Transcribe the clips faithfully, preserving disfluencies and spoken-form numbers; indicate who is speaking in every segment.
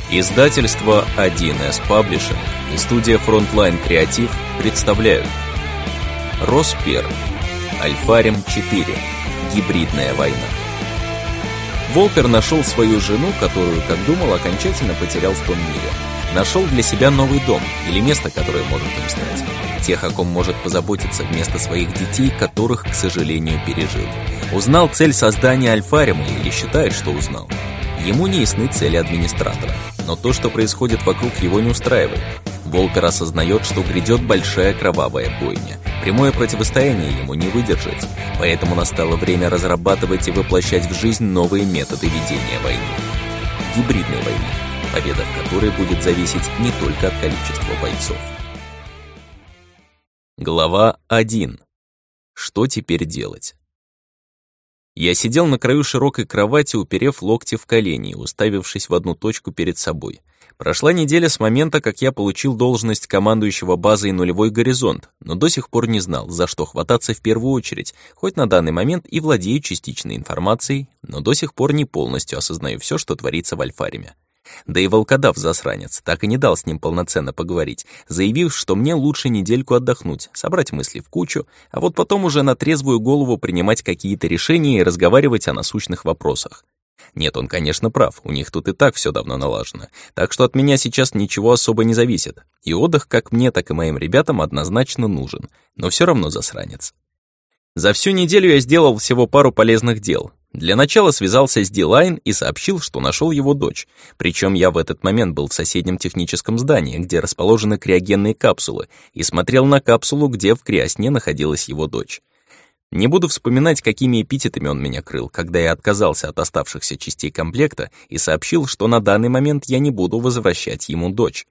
Speaker 1: Издательство один эс Publishing и студия Frontline Creative представляют Роспер. Альфарем четыре. Гибридная война. Волпер нашел свою жену, которую, как думал, окончательно потерял в том мире. Нашел для себя новый дом, или место, которое может им стать. Тех, о ком может позаботиться вместо своих детей, которых, к сожалению, пережил. Узнал цель создания Альфарема, или считает, что узнал. Ему не ясны цели администратора, но то, что происходит вокруг, его не устраивает. Волпер осознает, что грядет большая кровавая бойня. Прямое противостояние ему не выдержать, поэтому настало время разрабатывать и воплощать в жизнь новые методы ведения войны. Гибридной войны, победа в которой будет зависеть не только от количества бойцов. Глава один. Что теперь делать? Я сидел на краю широкой кровати, уперев локти в колени и уставившись в одну точку перед собой. Прошла неделя с момента, как я получил должность командующего базой «Нулевой горизонт», но до сих пор не знал, за что хвататься в первую очередь, хоть на данный момент и владею частичной информацией, но до сих пор не полностью осознаю все, что творится в Альфареме. Да и волкодав засранец так и не дал с ним полноценно поговорить, заявив, что мне лучше недельку отдохнуть, собрать мысли в кучу, а вот потом уже на трезвую голову принимать какие-то решения и разговаривать о насущных вопросах. Нет, он, конечно, прав, у них тут и так все давно налажено, так что от меня сейчас ничего особо не зависит, и отдых как мне, так и моим ребятам однозначно нужен, но все равно засранец. За всю неделю я сделал всего пару полезных дел. Для начала связался с Дилайн и сообщил, что нашел его дочь. Причем я в этот момент был в соседнем техническом здании, где расположены криогенные капсулы, и смотрел на капсулу, где в криосне находилась его дочь. Не буду вспоминать, какими эпитетами он меня крыл, когда я отказался от оставшихся частей комплекта и сообщил, что на данный момент я не буду возвращать ему дочь.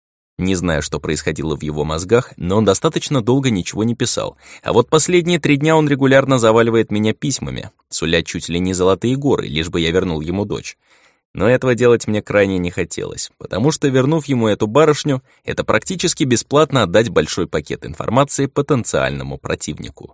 Speaker 1: Не знаю, что происходило в его мозгах, но он достаточно долго ничего не писал. А вот последние три дня он регулярно заваливает меня письмами, суля чуть ли не золотые горы, лишь бы я вернул ему дочь. Но этого делать мне крайне не хотелось, потому что, вернув ему эту барышню, это практически бесплатно отдать большой пакет информации потенциальному противнику.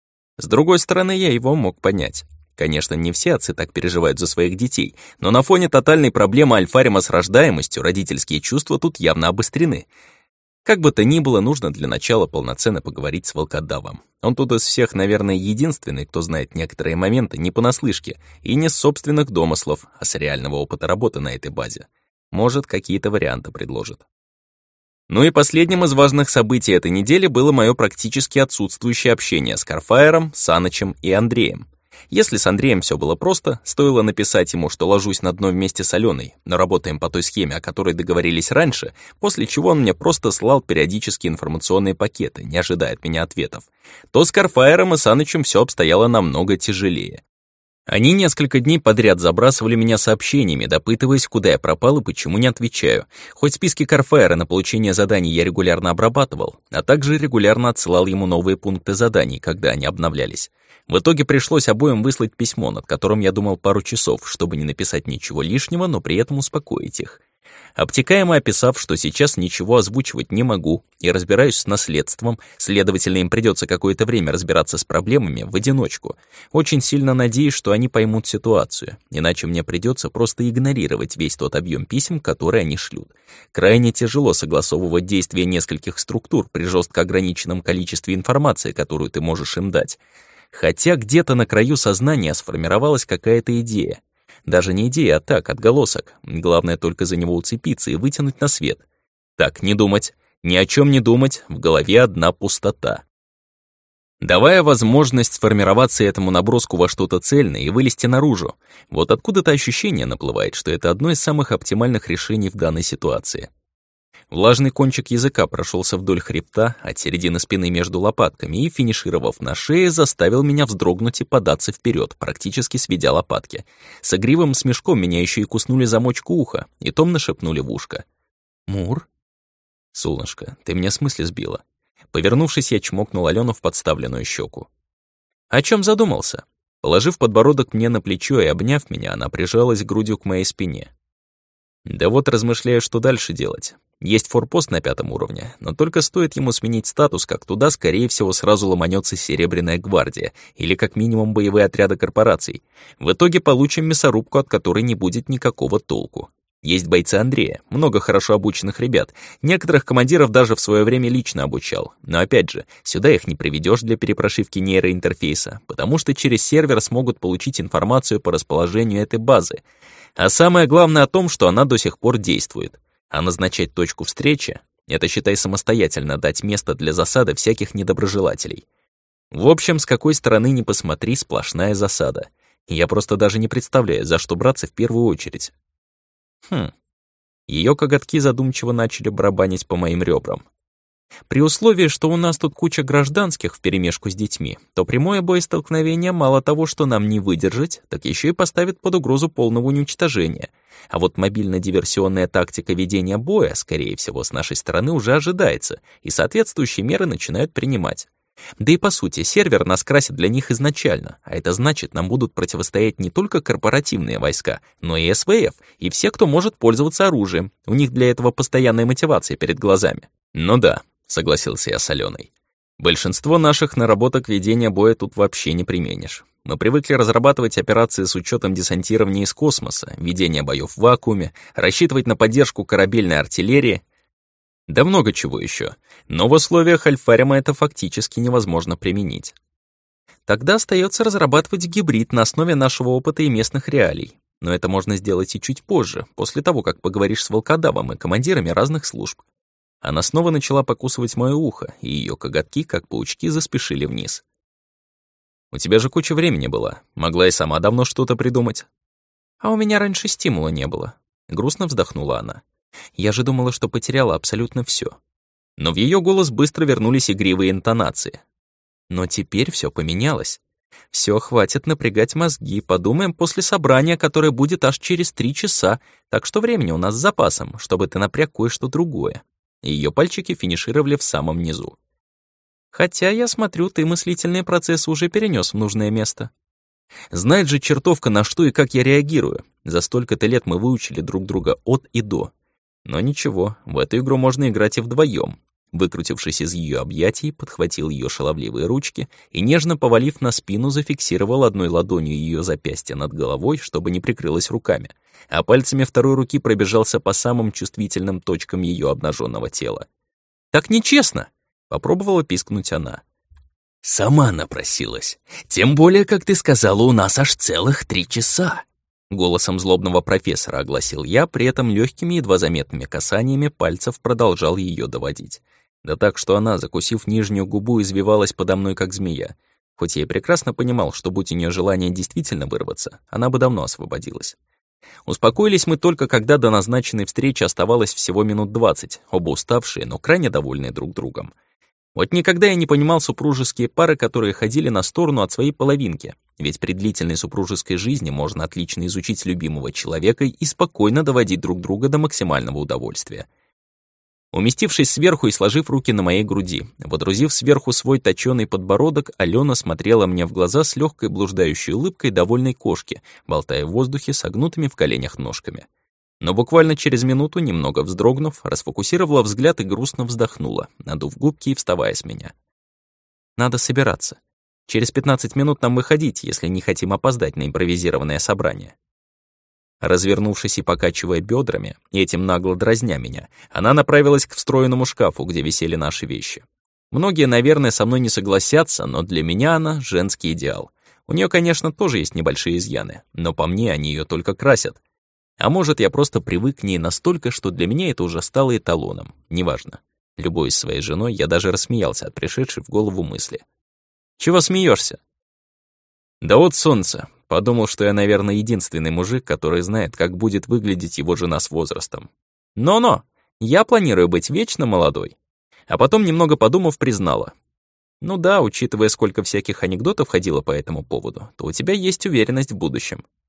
Speaker 1: С другой стороны, я его мог понять. Конечно, не все отцы так переживают за своих детей, но на фоне тотальной проблемы Альфарема с рождаемостью родительские чувства тут явно обострены. Как бы то ни было, нужно для начала полноценно поговорить с волкодавом. Он тут из всех, наверное, единственный, кто знает некоторые моменты не понаслышке и не с собственных домыслов, а с реального опыта работы на этой базе. Может, какие-то варианты предложит. Ну и последним из важных событий этой недели было мое практически отсутствующее общение с Карфаером, Санычем и Андреем. Если с Андреем все было просто, стоило написать ему, что ложусь на дно вместе с Аленой, но работаем по той схеме, о которой договорились раньше, после чего он мне просто слал периодически информационные пакеты, не ожидая от меня ответов, то с Карфаером и Санычем все обстояло намного тяжелее. Они несколько дней подряд забрасывали меня сообщениями, допытываясь, куда я пропал и почему не отвечаю. Хоть списки Карфаера на получение заданий я регулярно обрабатывал, а также регулярно отсылал ему новые пункты заданий, когда они обновлялись. В итоге пришлось обоим выслать письмо, над которым я думал пару часов, чтобы не написать ничего лишнего, но при этом успокоить их. Обтекаемо описав, что сейчас ничего озвучивать не могу и разбираюсь с наследством, следовательно, им придется какое-то время разбираться с проблемами в одиночку. Очень сильно надеюсь, что они поймут ситуацию, иначе мне придется просто игнорировать весь тот объем писем, которые они шлют. Крайне тяжело согласовывать действия нескольких структур при жестко ограниченном количестве информации, которую ты можешь им дать. Хотя где-то на краю сознания сформировалась какая-то идея. Даже не идея, а так, отголосок. Главное только за него уцепиться и вытянуть на свет. Так, не думать, ни о чем не думать, в голове одна пустота. Давая возможность сформироваться этому наброску во что-то цельное и вылезти наружу, вот откуда-то ощущение наплывает, что это одно из самых оптимальных решений в данной ситуации. Влажный кончик языка прошелся вдоль хребта, от середины спины между лопатками и, финишировав на шее, заставил меня вздрогнуть и податься вперед, практически сведя лопатки. С игривым смешком меня еще и куснули замочку уха и томно шепнули в ушко. «Мур?» «Солнышко, ты меня с мысли сбила». Повернувшись, я чмокнул Алену в подставленную щеку. «О чем задумался?» Положив подбородок мне на плечо и обняв меня, она прижалась грудью к моей спине. «Да вот размышляю, что дальше делать. Есть форпост на пятом уровне, но только стоит ему сменить статус, как туда, скорее всего, сразу ломанется Серебряная гвардия или как минимум боевые отряды корпораций. В итоге получим мясорубку, от которой не будет никакого толку. Есть бойцы Андрея, много хорошо обученных ребят. Некоторых командиров даже в свое время лично обучал. Но опять же, сюда их не приведешь для перепрошивки нейроинтерфейса, потому что через сервер смогут получить информацию по расположению этой базы. А самое главное о том, что она до сих пор действует. А назначать точку встречи — это, считай, самостоятельно дать место для засады всяких недоброжелателей. В общем, с какой стороны ни посмотри, сплошная засада. Я просто даже не представляю, за что браться в первую очередь. Хм. Ее коготки задумчиво начали барабанить по моим ребрам. При условии, что у нас тут куча гражданских вперемешку с детьми, то прямое боестолкновение мало того, что нам не выдержать, так еще и поставит под угрозу полного уничтожения. А вот мобильно-диверсионная тактика ведения боя, скорее всего, с нашей стороны уже ожидается, и соответствующие меры начинают принимать. Да и по сути, сервер нас красит для них изначально, а это значит, нам будут противостоять не только корпоративные войска, но и эс вэ эф, и все, кто может пользоваться оружием. У них для этого постоянная мотивация перед глазами. Ну да, согласился я с Аленой. Большинство наших наработок ведения боя тут вообще не применишь. Мы привыкли разрабатывать операции с учетом десантирования из космоса, ведения боев в вакууме, рассчитывать на поддержку корабельной артиллерии. Да много чего еще, но в условиях Альфарима это фактически невозможно применить. Тогда остается разрабатывать гибрид на основе нашего опыта и местных реалий. Но это можно сделать и чуть позже, после того, как поговоришь с волкодавом и командирами разных служб. Она снова начала покусывать мое ухо, и ее коготки, как паучки, заспешили вниз. «У тебя же куча времени было, могла и сама давно что-то придумать». «А у меня раньше стимула не было», — грустно вздохнула она. Я же думала, что потеряла абсолютно все. Но в ее голос быстро вернулись игривые интонации. Но теперь все поменялось. Все, хватит напрягать мозги, подумаем после собрания, которое будет аж через три часа, так что времени у нас с запасом, чтобы ты напряг кое-что другое. Ее пальчики финишировали в самом низу. Хотя, я смотрю, ты мыслительные процессы уже перенес в нужное место. Знает же чертовка, на что и как я реагирую. За столько-то лет мы выучили друг друга от и до. Но ничего, в эту игру можно играть и вдвоем. Выкрутившись из ее объятий, подхватил ее шаловливые ручки и, нежно повалив на спину, зафиксировал одной ладонью ее запястье над головой, чтобы не прикрылась руками, а пальцами второй руки пробежался по самым чувствительным точкам ее обнаженного тела. «Так нечестно!» — попробовала пискнуть она. «Сама напросилась. Тем более, как ты сказала, у нас аж целых три часа!» Голосом злобного профессора огласил я, при этом легкими, едва заметными касаниями пальцев продолжал ее доводить. Да так, что она, закусив нижнюю губу, извивалась подо мной, как змея. Хоть я и прекрасно понимал, что будь у нее желание действительно вырваться, она бы давно освободилась. Успокоились мы только, когда до назначенной встречи оставалось всего минут двадцать, оба уставшие, но крайне довольные друг другом. Вот никогда я не понимал супружеские пары, которые ходили на сторону от своей половинки, ведь при длительной супружеской жизни можно отлично изучить любимого человека и спокойно доводить друг друга до максимального удовольствия. Уместившись сверху и сложив руки на моей груди, водрузив сверху свой точёный подбородок, Алена смотрела мне в глаза с легкой блуждающей улыбкой довольной кошки, болтая в воздухе согнутыми в коленях ножками. Но буквально через минуту, немного вздрогнув, расфокусировала взгляд и грустно вздохнула, надув губки и вставая с меня. «Надо собираться. Через пятнадцать минут нам выходить, если не хотим опоздать на импровизированное собрание». Развернувшись и покачивая бедрами, этим нагло дразня меня, она направилась к встроенному шкафу, где висели наши вещи. Многие, наверное, со мной не согласятся, но для меня она — женский идеал. У нее, конечно, тоже есть небольшие изъяны, но по мне они ее только красят. А может, я просто привык к ней настолько, что для меня это уже стало эталоном. Неважно. Любуясь своей женой, я даже рассмеялся от пришедшей в голову мысли. «Чего смеешься?» «Да вот солнце. Подумал, что я, наверное, единственный мужик, который знает, как будет выглядеть его жена с возрастом. Но-но, я планирую быть вечно молодой». А потом, немного подумав, признала. «Ну да, учитывая, сколько всяких анекдотов ходило по этому поводу, то у тебя есть уверенность в будущем».